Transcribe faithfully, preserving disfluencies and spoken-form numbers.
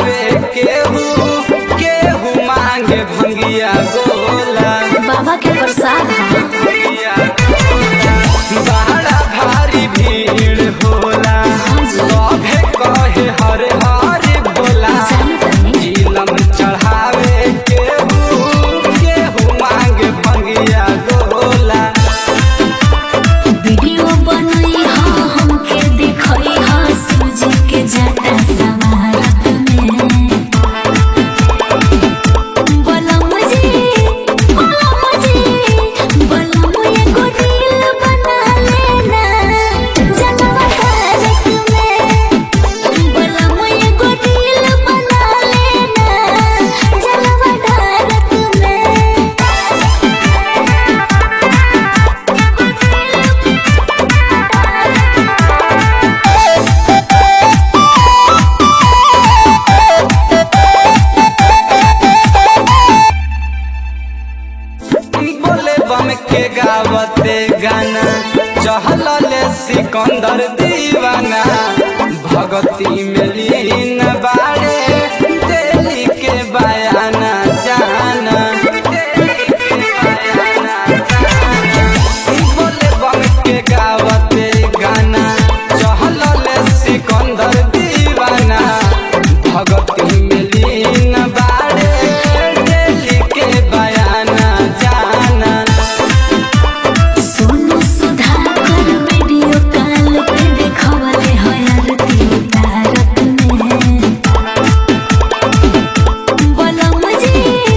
चढ़ावे केहू केहू मांगे भंगिया गोला। बाबा के प्रसाद बड़ा भारी भीड़ होला सभे कहे हरे हरे भोला। झीलम चढ़ावे केहू केहू मांगे भंगिया गोला। वीडियो बनई हा हमके दिखई हा सूजी के जटा समारत में। बलम जी बलम जी बलम एगो रील बना लेना जनवा तारक में। बलम एगो रील बना लेना जनवा तारक में। बोले बम के गावते गाना चहलले सिकंदर दीवाना। भगती में लीन बाड़े दिल्ली के बयाना जाना। बोले बम के गावते गाना चहलले सिकंदर दीवाना। भगती में लीन बाड़े दिल्ली के बयाना जाना। सोनू सुधाकर वीडियो कॉल पे देखवले है आरती उतारत में। बलम जी